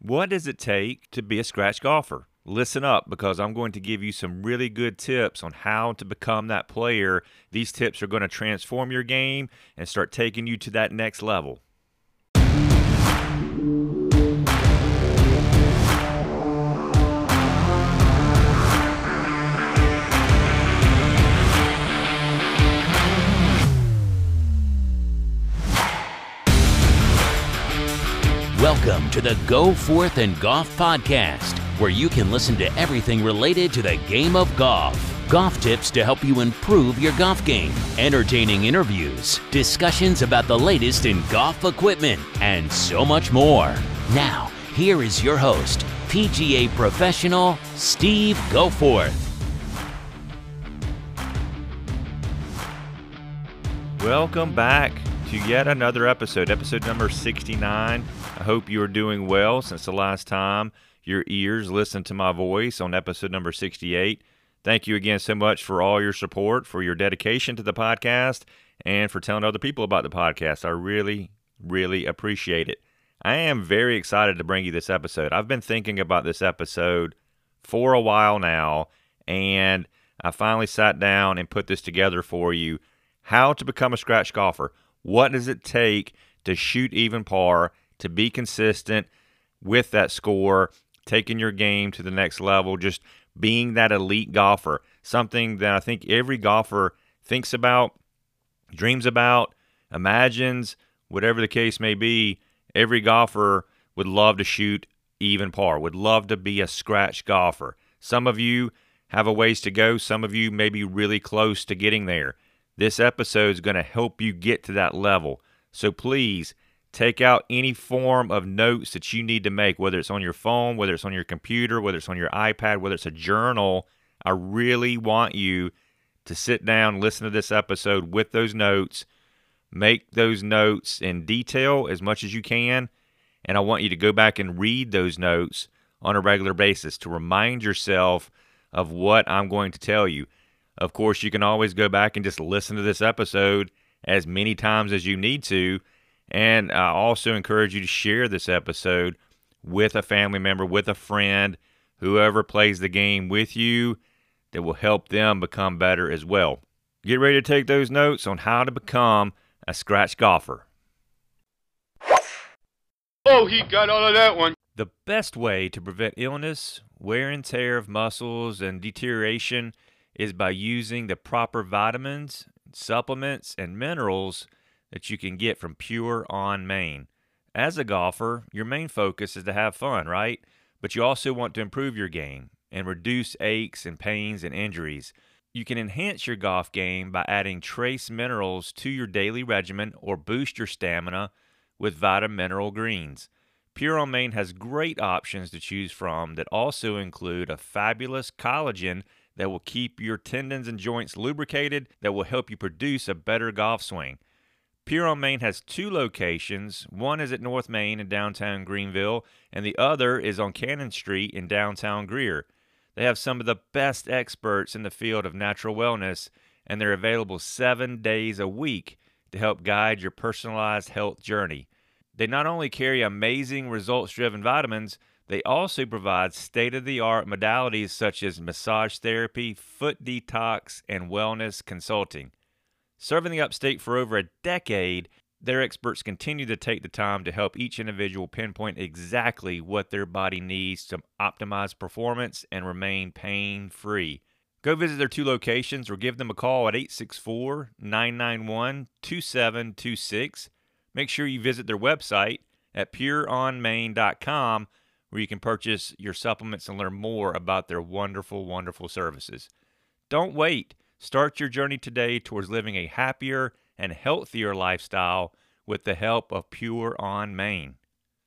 What does it take to be a scratch golfer? Listen up, because I'm going to give you some really good tips on how to become that player. These tips are going to transform your game and start taking you to that next level. Welcome to the Go Forth and Golf Podcast, where you can listen to everything related to the game of golf. Golf tips to help you improve your golf game, entertaining interviews, discussions about the latest in golf equipment, and so much more. Now, here is your host, PGA professional Steve Goforth. Welcome back to yet another episode number 69. I hope you are doing well since the last time your ears listened to my voice on episode number 68. Thank you again so much for all your support, for your dedication to the podcast, and for telling other people about the podcast. I really, really appreciate it. I am very excited to bring you this episode. I've been thinking about this episode for a while now, and I finally sat down and put this together for you. How to become a scratch golfer. What does it take to shoot even par, to be consistent with that score, taking your game to the next level, just being that elite golfer, something that I think every golfer thinks about, dreams about, imagines, whatever the case may be. Every golfer would love to shoot even par, would love to be a scratch golfer. Some of you have a ways to go. Some of you may be really close to getting there. This episode is going to help you get to that level. So please take out any form of notes that you need to make, whether it's on your phone, whether it's on your computer, whether it's on your iPad, whether it's a journal. I really want you to sit down, listen to this episode with those notes, make those notes in detail as much as you can, and I want you to go back and read those notes on a regular basis to remind yourself of what I'm going to tell you. Of course, you can always go back and just listen to this episode as many times as you need to. And I also encourage you to share this episode with a family member, with a friend, whoever plays the game with you, that will help them become better as well. Get ready to take those notes on how to become a scratch golfer. Oh, he got all of that one. The best way to prevent illness, wear and tear of muscles, and deterioration is by using the proper vitamins, supplements, and minerals that you can get from Pure On Main. As a golfer, your main focus is to have fun, right? But you also want to improve your game and reduce aches and pains and injuries. You can enhance your golf game by adding trace minerals to your daily regimen or boost your stamina with Vitamineral Greens. Pure On Main has great options to choose from that also include a fabulous collagen that will keep your tendons and joints lubricated, that will help you produce a better golf swing. Pure On Main has two locations. One is at North Main in downtown Greenville, and the other is on Cannon Street in downtown Greer. They have some of the best experts in the field of natural wellness, and they're available 7 days a week to help guide your personalized health journey. They not only carry amazing results-driven vitamins, they also provide state-of-the-art modalities such as massage therapy, foot detox, and wellness consulting. Serving the upstate for over a decade, their experts continue to take the time to help each individual pinpoint exactly what their body needs to optimize performance and remain pain-free. Go visit their two locations or give them a call at 864-991-2726. Make sure you visit their website at pureonmain.com, where you can purchase your supplements and learn more about their wonderful, wonderful services. Don't wait. Start your journey today towards living a happier and healthier lifestyle with the help of Pure On Main.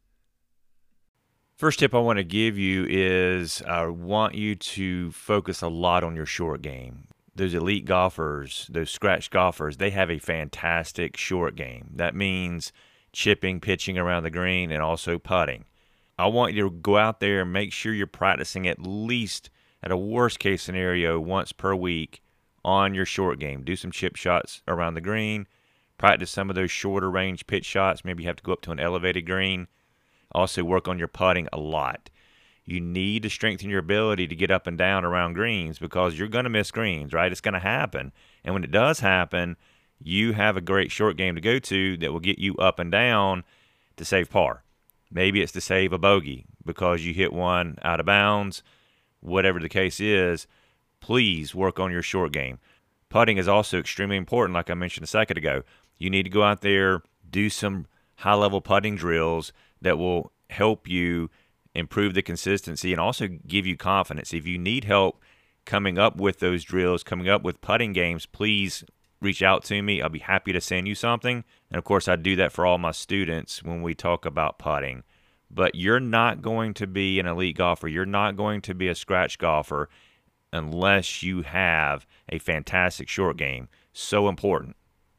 First tip I want to give you is I want you to focus a lot on your short game. Those elite golfers, those scratch golfers, they have a fantastic short game. That means chipping, pitching around the green, and also putting. I want you to go out there and make sure you're practicing at least, at a worst case scenario, once per week on your short game. Do some chip shots around the green. Practice some of those shorter range pitch shots. Maybe you have to go up to an elevated green. Also work on your putting a lot. You need to strengthen your ability to get up and down around greens because you're going to miss greens, right? It's going to happen. And when it does happen, you have a great short game to go to that will get you up and down to save par. Maybe it's to save a bogey because you hit one out of bounds. Whatever the case is, please work on your short game. Putting is also extremely important, like I mentioned a second ago. You need to go out there, do some high-level putting drills that will help you improve the consistency and also give you confidence. If you need help coming up with those drills, coming up with putting games, please reach out to me. I'll be happy to send you something. And, of course, I do that for all my students when we talk about putting. But you're not going to be an elite golfer. You're not going to be a scratch golfer unless you have a fantastic short game. So important.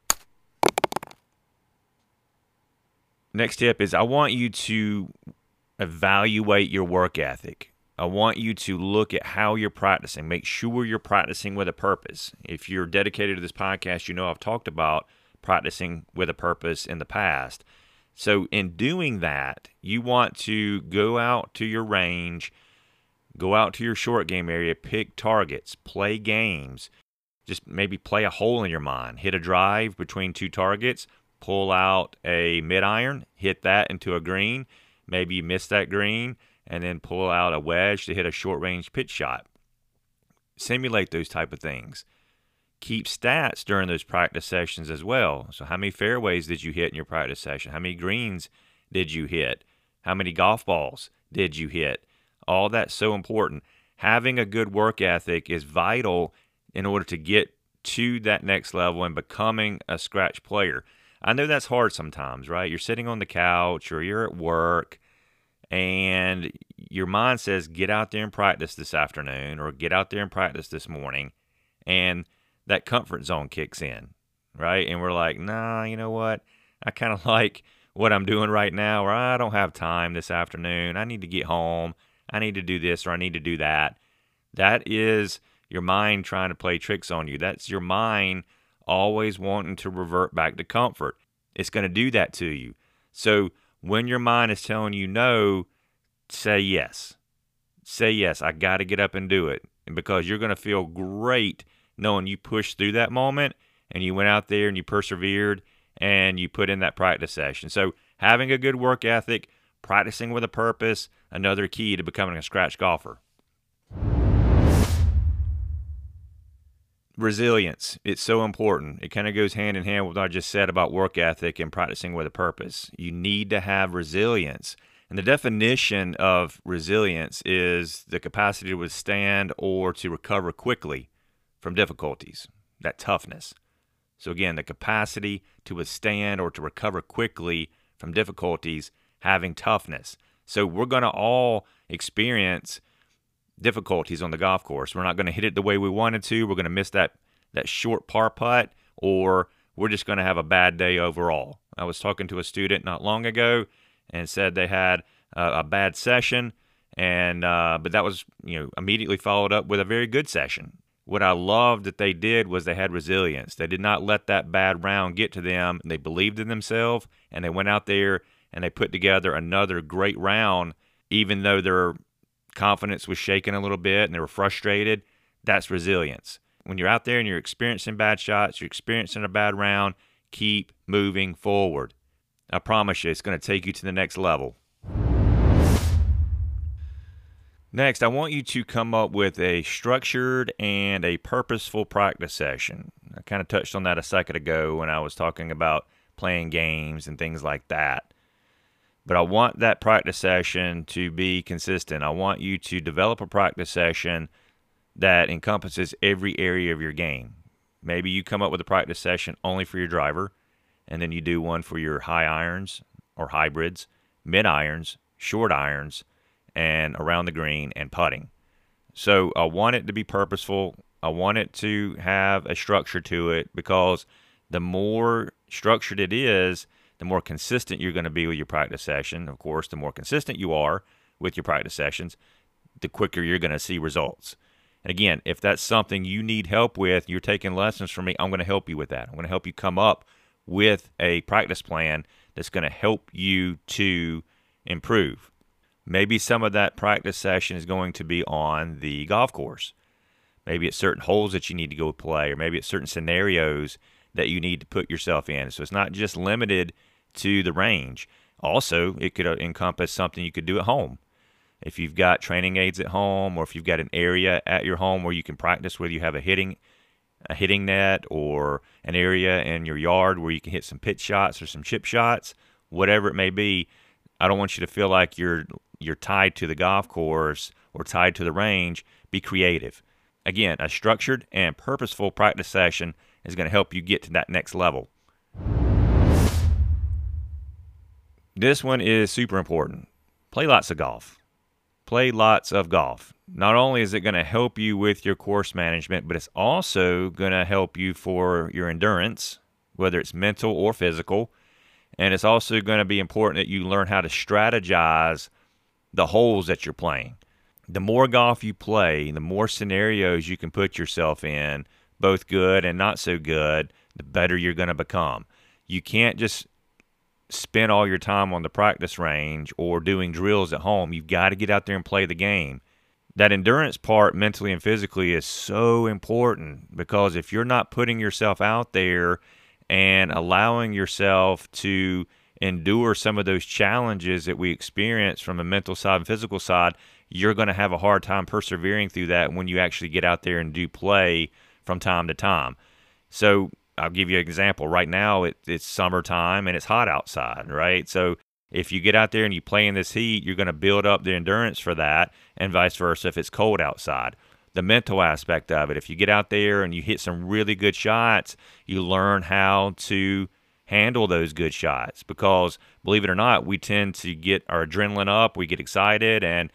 Next tip is I want you to evaluate your work ethic. I want you to look at how you're practicing. Make sure you're practicing with a purpose. If you're dedicated to this podcast, you know I've talked about practicing with a purpose in the past. So in doing that, you want to go out to your range, go out to your short game area, pick targets, play games. Just maybe play a hole in your mind. Hit a drive between two targets, pull out a mid-iron, hit that into a green. Maybe you miss that green, and then pull out a wedge to hit a short-range pitch shot. Simulate those type of things. Keep stats during those practice sessions as well. So how many fairways did you hit in your practice session? How many greens did you hit? How many golf balls did you hit? All that's so important. Having a good work ethic is vital in order to get to that next level and becoming a scratch player. I know that's hard sometimes, right? You're sitting on the couch or you're at work and your mind says, get out there and practice this afternoon or get out there and practice this morning. And that comfort zone kicks in, right? And we're like, nah, you know what? I kind of like what I'm doing right now, or I don't have time this afternoon. I need to get home. I need to do this or I need to do that. That is your mind trying to play tricks on you. That's your mind always wanting to revert back to comfort. It's going to do that to you. So when your mind is telling you no, say yes. Say yes. I got to get up and do it. And because you're going to feel great knowing you pushed through that moment and you went out there and you persevered and you put in that practice session. So having a good work ethic, practicing with a purpose, another key to becoming a scratch golfer. Resilience. It's so important. It kind of goes hand in hand with what I just said about work ethic and practicing with a purpose. You need to have resilience. And the definition of resilience is the capacity to withstand or to recover quickly from difficulties, that toughness. So again, the capacity to withstand or to recover quickly from difficulties, having toughness. So we're going to all experience difficulties on the golf course. We're not going to hit it the way we wanted to. We're going to miss that short par putt, or we're just going to have a bad day overall. I was talking to a student not long ago and said they had a bad session, and but that was immediately followed up with a very good session. What I loved that they did was they had resilience. They did not let that bad round get to them. They believed in themselves, and they went out there and they put together another great round, even though their confidence was shaken a little bit and they were frustrated. That's resilience. When you're out there and you're experiencing bad shots, you're experiencing a bad round, keep moving forward. I promise you, it's going to take you to the next level. Next, I want you to come up with a structured and a purposeful practice session. I kind of touched on that a second ago when I was talking about playing games and things like that. But I want that practice session to be consistent. I want you to develop a practice session that encompasses every area of your game. Maybe you come up with a practice session only for your driver, and then you do one for your high irons or hybrids, mid irons, short irons, and around the green and putting. So I want it to be purposeful. I want it to have a structure to it, because the more structured it is, the more consistent you're going to be with your practice session. Of course, the more consistent you are with your practice sessions, the quicker you're going to see results. And again, if that's something you need help with, you're taking lessons from me, I'm going to help you with that. I'm going to help you come up with a practice plan that's going to help you to improve. Maybe some of that practice session is going to be on the golf course. Maybe it's certain holes that you need to go play, or maybe it's certain scenarios that you need to put yourself in. So it's not just limited to the range. Also, it could encompass something you could do at home. If you've got training aids at home, or if you've got an area at your home where you can practice, whether you have a hitting net or an area in your yard where you can hit some pitch shots or some chip shots, whatever it may be, I don't want you to feel like you're tied to the golf course or tied to the range. Be creative. Again, a structured and purposeful practice session is going to help you get to that next level. This one is super important. Play lots of golf. Play lots of golf. Not only is it going to help you with your course management, but it's also going to help you for your endurance, whether it's mental or physical. And it's also going to be important that you learn how to strategize the holes that you're playing. The more golf you play, the more scenarios you can put yourself in, both good and not so good, the better you're going to become. You can't just spend all your time on the practice range or doing drills at home. You've got to get out there and play the game. That endurance part, mentally and physically, is so important, because if you're not putting yourself out there and allowing yourself to endure some of those challenges that we experience from a mental side and physical side, you're going to have a hard time persevering through that when you actually get out there and do play from time to time. So I'll give you an example. Right now, it's summertime and it's hot outside, right? So if you get out there and you play in this heat, you're going to build up the endurance for that, and vice versa if it's cold outside. The mental aspect of it, if you get out there and you hit some really good shots, you learn how to handle those good shots, because believe it or not, we tend to get our adrenaline up, we get excited, and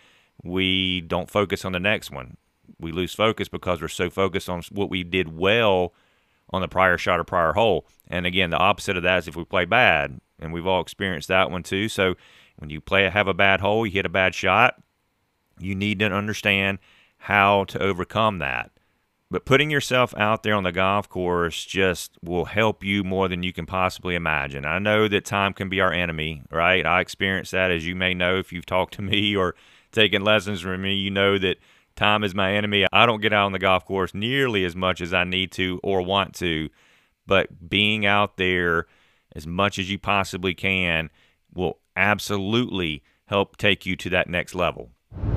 we don't focus on the next one. We lose focus because we're so focused on what we did well on the prior shot or prior hole. And again, the opposite of that is if we play bad, and we've all experienced that one too. So when you have a bad hole, you hit a bad shot, you need to understand how to overcome that. But putting yourself out there on the golf course just will help you more than you can possibly imagine. I know that time can be our enemy, right? I experienced that, as you may know if you've talked to me or taken lessons from me. You know that time is my enemy. I don't get out on the golf course nearly as much as I need to or want to, but being out there as much as you possibly can will absolutely help take you to that next level.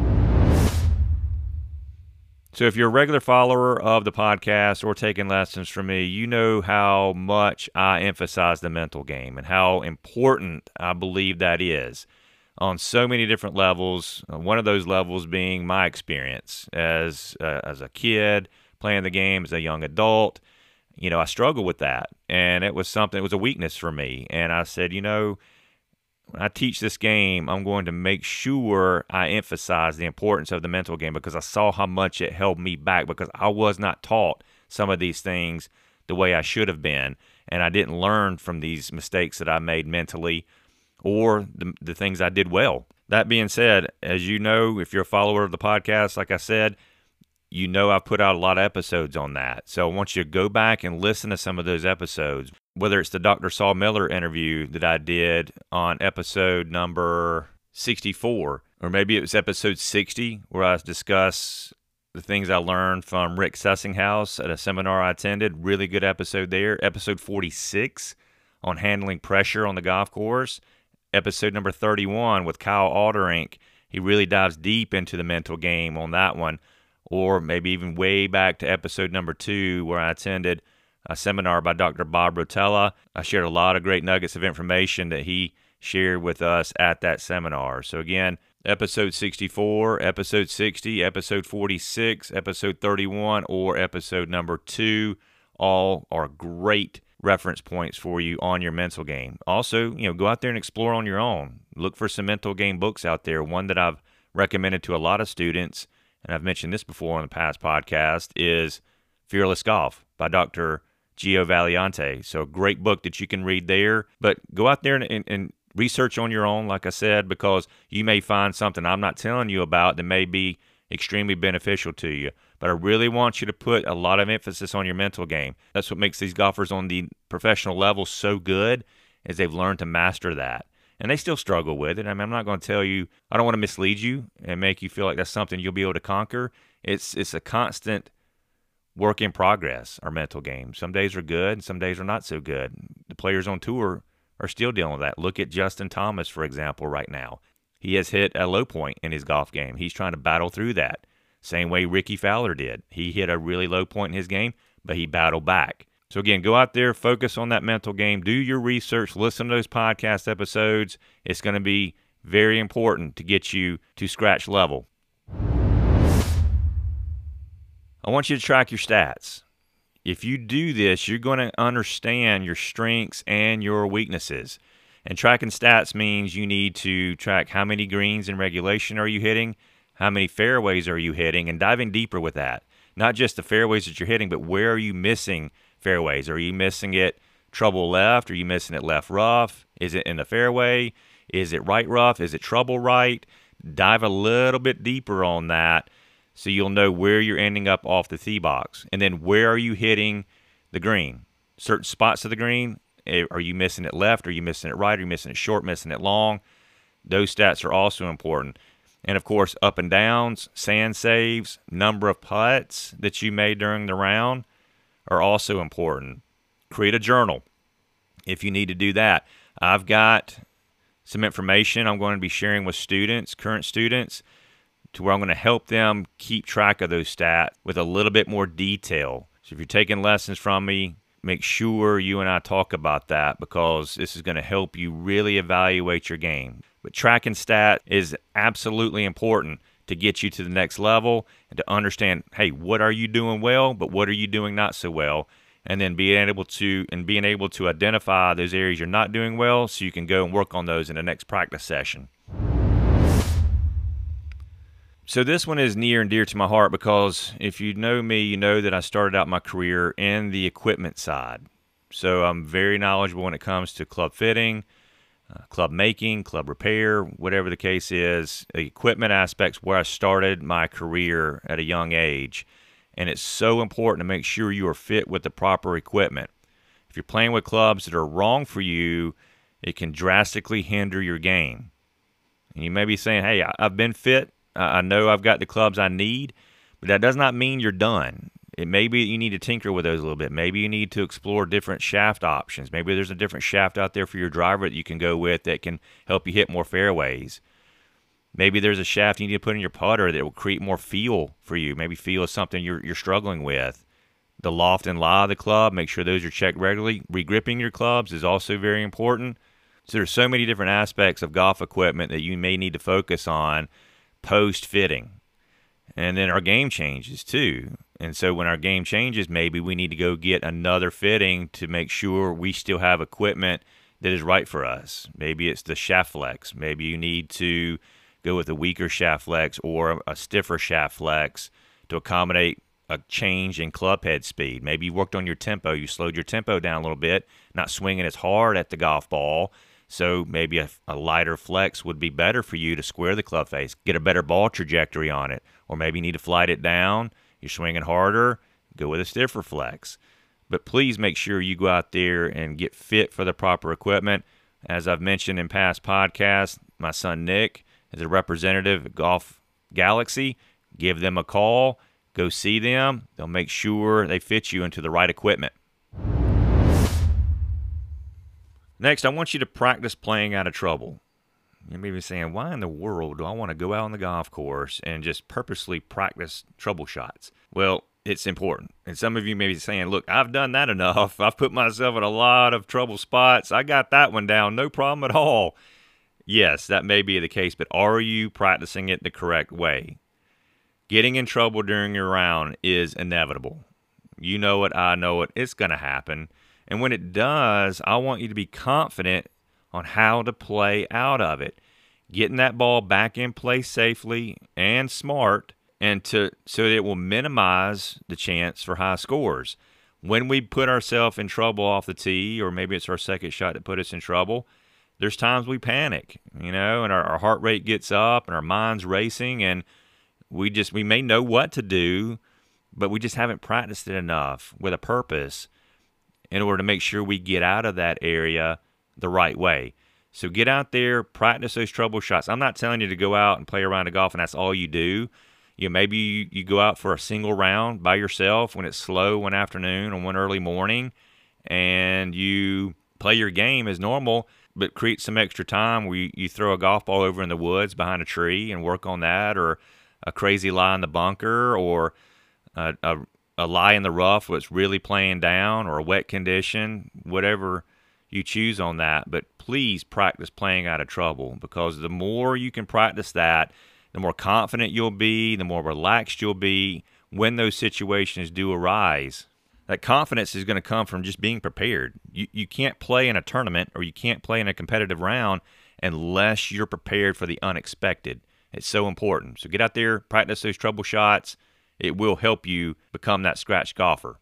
So if you're a regular follower of the podcast or taking lessons from me, you know how much I emphasize the mental game and how important I believe that is on so many different levels. One of those levels being my experience as a kid playing the game, as a young adult. You know, I struggled with that, and it was a weakness for me. And I said, you know, when I teach this game, I'm going to make sure I emphasize the importance of the mental game, because I saw how much it held me back, because I was not taught some of these things the way I should have been, and I didn't learn from these mistakes that I made mentally or the things I did well. That being said, as you know, if you're a follower of the podcast, like I said, you know I've put out a lot of episodes on that. So I want you to go back and listen to some of those episodes, whether it's the Dr. Saul Miller interview that I did on episode number 64, or maybe it was episode 60, where I discuss the things I learned from Rick Sussinghouse at a seminar I attended. Really good episode there. Episode 46 on handling pressure on the golf course. Episode number 31 with Kyle Alderink. He really dives deep into the mental game on that one. Or maybe even way back to episode number 2, where I attended a seminar by Dr. Bob Rotella. I shared a lot of great nuggets of information that he shared with us at that seminar. So again, episode 64, episode 60, episode 46, episode 31, or episode number 2, all are great reference points for you on your mental game. Also, you know, go out there and explore on your own. Look for some mental game books out there. One that I've recommended to a lot of students, and I've mentioned this before on the past podcast, is Fearless Golf by Dr. Gio Valiante. So a great book that you can read there. But go out there and research on your own, like I said, because you may find something I'm not telling you about that may be extremely beneficial to you. But I really want you to put a lot of emphasis on your mental game. That's what makes these golfers on the professional level so good, is they've learned to master that. and they still struggle with it. I mean, I'm not going to tell you, I don't want to mislead you and make you feel like that's something you'll be able to conquer. It's a constant work in progress, our mental game. Some days are good, and some days are not so good. The players on tour are still dealing with that. Look at Justin Thomas, for example, right now. He has hit a low point in his golf game. He's trying to battle through that. Same way Ricky Fowler did. He hit a really low point in his game, but he battled back. So again, go out there, focus on that mental game, do your research, listen to those podcast episodes. It's going to be very important to get you to scratch level. I want you to track your stats. If you do this, you're going to understand your strengths and your weaknesses. And tracking stats means you need to track how many greens in regulation are you hitting, how many fairways are you hitting, and diving deeper with that. Not just the fairways that you're hitting, but where are you missing fairways? Are you missing it trouble left? Are you missing it left rough? Is it in the fairway? Is it right rough? Is it trouble right? Dive a little bit deeper on that so you'll know where you're ending up off the tee box. And then where are you hitting the green? Certain spots of the green, are you missing it left? Are you missing it right? Are you missing it short, missing it long? Those stats are also important. And, of course, up and downs, sand saves, number of putts that you made during the round are also important. Create a journal if you need to do that. I've got some information I'm going to be sharing with students, current students, to where I'm going to help them keep track of those stats with a little bit more detail. So if you're taking lessons from me, make sure you and I talk about that, because this is going to help you really evaluate your game. But tracking stat is absolutely important to get you to the next level and to understand, hey, what are you doing well, but what are you doing not so well? And then being able to identify those areas you're not doing well so you can go and work on those in the next practice session. So this one is near and dear to my heart, because if you know me, you know that I started out my career in the equipment side. So I'm very knowledgeable when it comes to club fitting, club making, club repair, whatever the case is. The equipment aspect's where I started my career at a young age. And it's so important to make sure you are fit with the proper equipment. If you're playing with clubs that are wrong for you, it can drastically hinder your game. And you may be saying, hey, I've been fit. I know I've got the clubs I need, but that does not mean you're done. It may be you need to tinker with those a little bit. Maybe you need to explore different shaft options. Maybe there's a different shaft out there for your driver that you can go with that can help you hit more fairways. Maybe there's a shaft you need to put in your putter that will create more feel for you. Maybe feel is something you're struggling with. The loft and lie of the club, make sure those are checked regularly. Regripping your clubs is also very important. So there's so many different aspects of golf equipment that you may need to focus on post-fitting. And then our game changes too. And so when our game changes, maybe we need to go get another fitting to make sure we still have equipment that is right for us. Maybe it's the shaft flex. Maybe you need to go with a weaker shaft flex or a stiffer shaft flex to accommodate a change in club head speed. Maybe you worked on your tempo. You slowed your tempo down a little bit, not swinging as hard at the golf ball. So maybe a lighter flex would be better for you to square the club face, get a better ball trajectory on it. Or maybe you need to flight it down. You're swinging harder, go with a stiffer flex. But please make sure you go out there and get fit for the proper equipment. As I've mentioned in past podcasts, my son Nick is a representative at Golf Galaxy. Give them a call. Go see them. They'll make sure they fit you into the right equipment. Next, I want you to practice playing out of trouble. You may be saying, why in the world do I want to go out on the golf course and just purposely practice trouble shots? Well, it's important. And some of you may be saying, look, I've done that enough. I've put myself in a lot of trouble spots. I got that one down. No problem at all. Yes, that may be the case, but are you practicing it the correct way? Getting in trouble during your round is inevitable. You know it. I know it. It's going to happen. And when it does, I want you to be confident on how to play out of it. Getting that ball back in play safely and smart, and so that it will minimize the chance for high scores. When we put ourselves in trouble off the tee, or maybe it's our second shot that put us in trouble, there's times we panic, and our heart rate gets up and our mind's racing, and we may know what to do, but we just haven't practiced it enough with a purpose in order to make sure we get out of that area the right way. So get out there, practice those trouble shots. I'm not telling you to go out and play a round of golf and that's all you do. Maybe you go out for a single round by yourself when it's slow one afternoon or one early morning, and you play your game as normal, but create some extra time where you throw a golf ball over in the woods behind a tree and work on that, or a crazy lie in the bunker, or a lie in the rough where it's really playing down, or a wet condition, whatever you choose on that. But please practice playing out of trouble, because the more you can practice that, the more confident you'll be, the more relaxed you'll be when those situations do arise. That confidence is going to come from just being prepared. You can't play in a tournament, or you can't play in a competitive round unless you're prepared for the unexpected. It's so important. So get out there, practice those trouble shots. It will help you become that scratch golfer.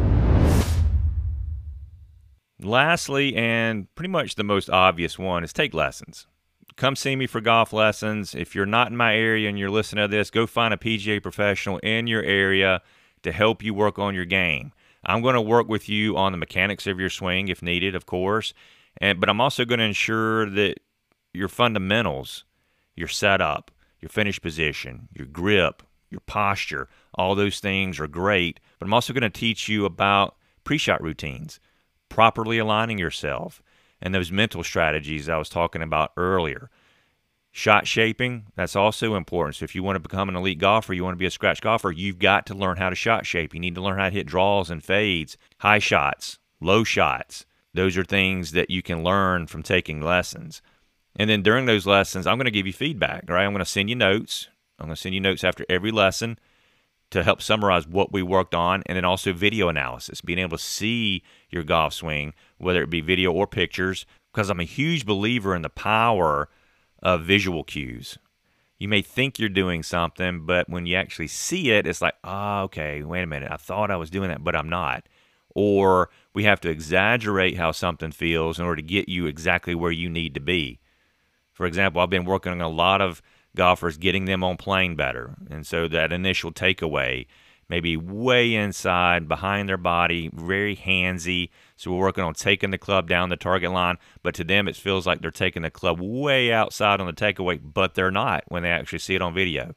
Lastly, and pretty much the most obvious one, is take lessons. Come see me for golf lessons. If you're not in my area and you're listening to this, go find a PGA professional in your area to help you work on your game. I'm going to work with you on the mechanics of your swing if needed, of course, but I'm also going to ensure that your fundamentals, your setup, your finish position, your grip, your posture, all those things are great. But I'm also going to teach you about pre-shot routines, properly aligning yourself, and those mental strategies I was talking about earlier. Shot shaping, that's also important. So if you want to become an elite golfer, you want to be a scratch golfer, you've got to learn how to shot shape. You need to learn how to hit draws and fades, high shots, low shots. Those are things that you can learn from taking lessons. And then during those lessons, I'm going to give you feedback, right? I'm going to send you notes. I'm going to send you notes after every lesson to help summarize what we worked on, and then also video analysis, being able to see your golf swing, whether it be video or pictures, because I'm a huge believer in the power of visual cues. You may think you're doing something, but when you actually see it, it's like, oh, okay, wait a minute, I thought I was doing that, but I'm not. Or we have to exaggerate how something feels in order to get you exactly where you need to be. For example, I've been working on a lot of golfers, getting them on plane better. And so that initial takeaway, maybe way inside, behind their body, very handsy. So we're working on taking the club down the target line, but to them it feels like they're taking the club way outside on the takeaway, but they're not when they actually see it on video.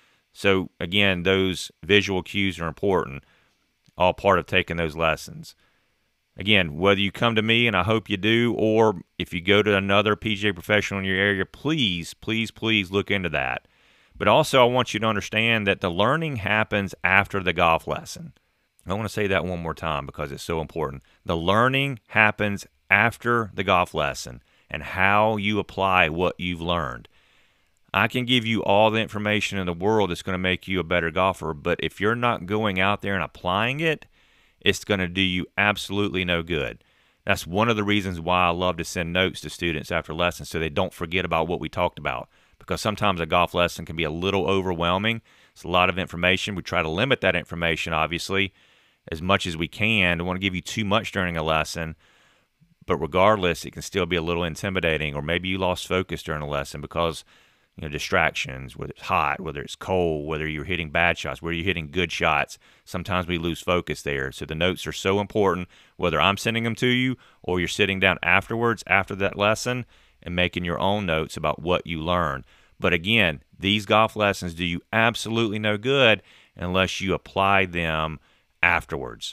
So again, those visual cues are important, all part of taking those lessons. Again, whether you come to me, and I hope you do, or if you go to another PGA professional in your area, please, please, please look into that. But also, I want you to understand that the learning happens after the golf lesson. I want to say that one more time because it's so important. The learning happens after the golf lesson and how you apply what you've learned. I can give you all the information in the world that's going to make you a better golfer, but if you're not going out there and applying it, it's going to do you absolutely no good. That's one of the reasons why I love to send notes to students after lessons so they don't forget about what we talked about, because sometimes a golf lesson can be a little overwhelming. It's a lot of information. We try to limit that information, obviously, as much as we can. Don't want to give you too much during a lesson, but regardless, it can still be a little intimidating, or maybe you lost focus during a lesson because distractions, whether it's hot, whether it's cold, whether you're hitting bad shots, whether you're hitting good shots. Sometimes we lose focus there. So the notes are so important, whether I'm sending them to you or you're sitting down afterwards, after that lesson, and making your own notes about what you learned. But again, these golf lessons do you absolutely no good unless you apply them afterwards.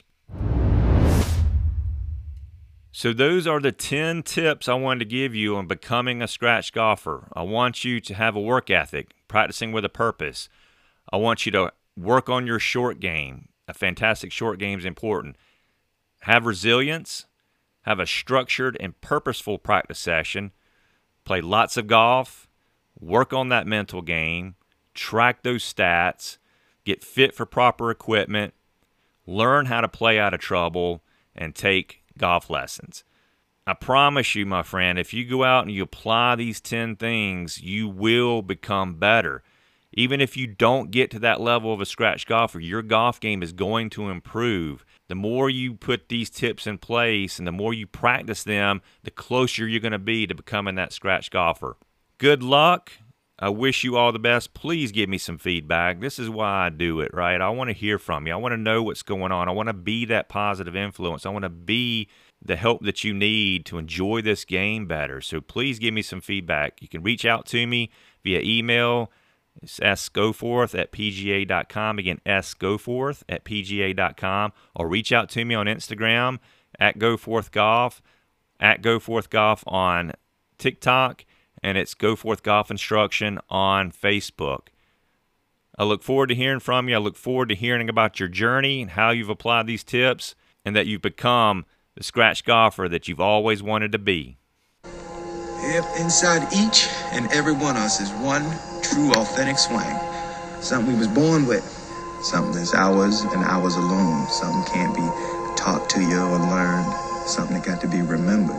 So those are the 10 tips I wanted to give you on becoming a scratch golfer. I want you to have a work ethic, practicing with a purpose. I want you to work on your short game. A fantastic short game is important. Have resilience. Have a structured and purposeful practice session. Play lots of golf. Work on that mental game. Track those stats. Get fit for proper equipment. Learn how to play out of trouble and take golf lessons. I promise you, my friend, if you go out and you apply these 10 things, you will become better. Even if you don't get to that level of a scratch golfer, your golf game is going to improve. The more you put these tips in place and the more you practice them, the closer you're going to be to becoming that scratch golfer. Good luck. I wish you all the best. Please give me some feedback. This is why I do it, right? I want to hear from you. I want to know what's going on. I want to be that positive influence. I want to be the help that you need to enjoy this game better. So please give me some feedback. You can reach out to me via email. It's sgoforth@pga.com. Again, sgoforth@pga.com. Or reach out to me on Instagram @goforthgolf, @goforthgolf on TikTok, and it's Go Forth Golf Instruction on Facebook. I look forward to hearing from you. I look forward to hearing about your journey and how you've applied these tips and that you've become the scratch golfer that you've always wanted to be. If inside each and every one of us is one true, authentic swing, something we was born with, something that's ours and ours alone, something can't be taught to you or learned, something that got to be remembered.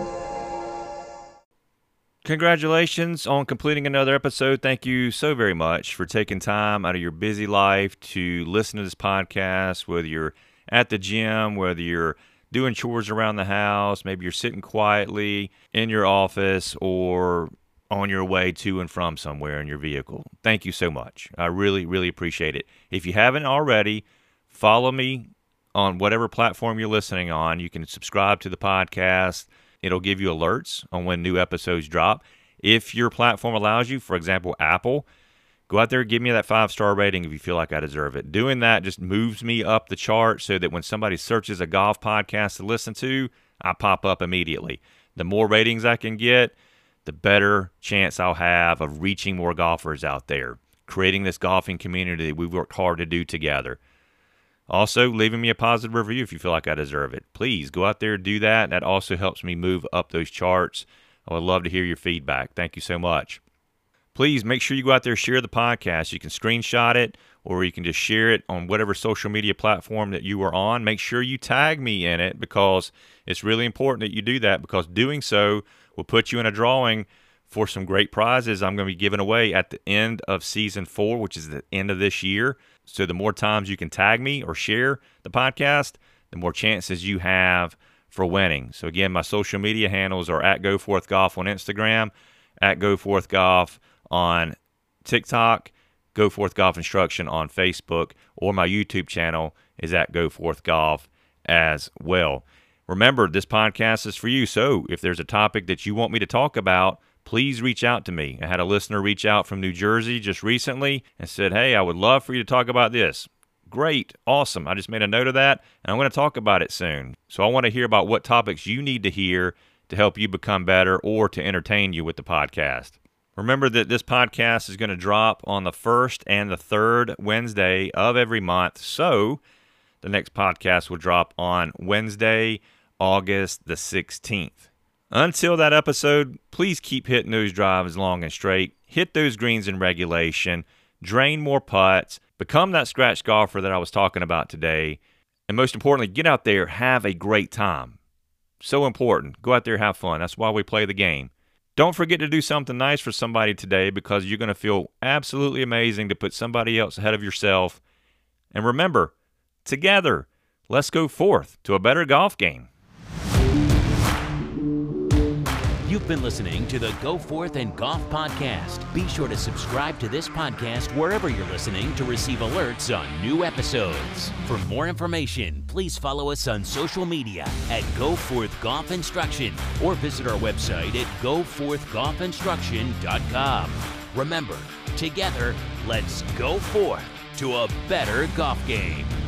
Congratulations on completing another episode. Thank you so very much for taking time out of your busy life to listen to this podcast, whether you're at the gym, whether you're doing chores around the house, maybe you're sitting quietly in your office or on your way to and from somewhere in your vehicle. Thank you so much. I really, really appreciate it. If you haven't already, follow me on whatever platform you're listening on. You can subscribe to the podcast. It'll give you alerts on when new episodes drop. If your platform allows you, for example, Apple, go out there and give me that 5-star rating if you feel like I deserve it. Doing that just moves me up the chart so that when somebody searches a golf podcast to listen to, I pop up immediately. The more ratings I can get, the better chance I'll have of reaching more golfers out there, creating this golfing community that we've worked hard to do together. Also, leaving me a positive review if you feel like I deserve it. Please go out there and do that. That also helps me move up those charts. I would love to hear your feedback. Thank you so much. Please make sure you go out there and share the podcast. You can screenshot it or you can just share it on whatever social media platform that you are on. Make sure you tag me in it because it's really important that you do that, because doing so will put you in a drawing for some great prizes I'm going to be giving away at the end of Season 4, which is the end of this year. So the more times you can tag me or share the podcast, the more chances you have for winning. So again, my social media handles are @GoForthGolf on Instagram, @GoForthGolf on TikTok, Go Forth Golf Instruction on Facebook, or my YouTube channel is @GoForthGolf as well. Remember, this podcast is for you, so if there's a topic that you want me to talk about, please reach out to me. I had a listener reach out from New Jersey just recently and said, hey, I would love for you to talk about this. Great, awesome. I just made a note of that, and I'm going to talk about it soon. So I want to hear about what topics you need to hear to help you become better or to entertain you with the podcast. Remember that this podcast is going to drop on the 1st and the 3rd Wednesday of every month. So the next podcast will drop on Wednesday, August the 16th. Until that episode, please keep hitting those drives long and straight. Hit those greens in regulation. Drain more putts. Become that scratch golfer that I was talking about today. And most importantly, get out there, have a great time. So important. Go out there, have fun. That's why we play the game. Don't forget to do something nice for somebody today, because you're going to feel absolutely amazing to put somebody else ahead of yourself. And remember, together, let's go forth to a better golf game. You've been listening to the Go Forth and Golf Podcast. Be sure to subscribe to this podcast wherever you're listening to receive alerts on new episodes. For more information, please follow us on social media at Go Forth Golf Instruction or visit our website at goforthgolfinstruction.com. Remember, together, let's go forth to a better golf game.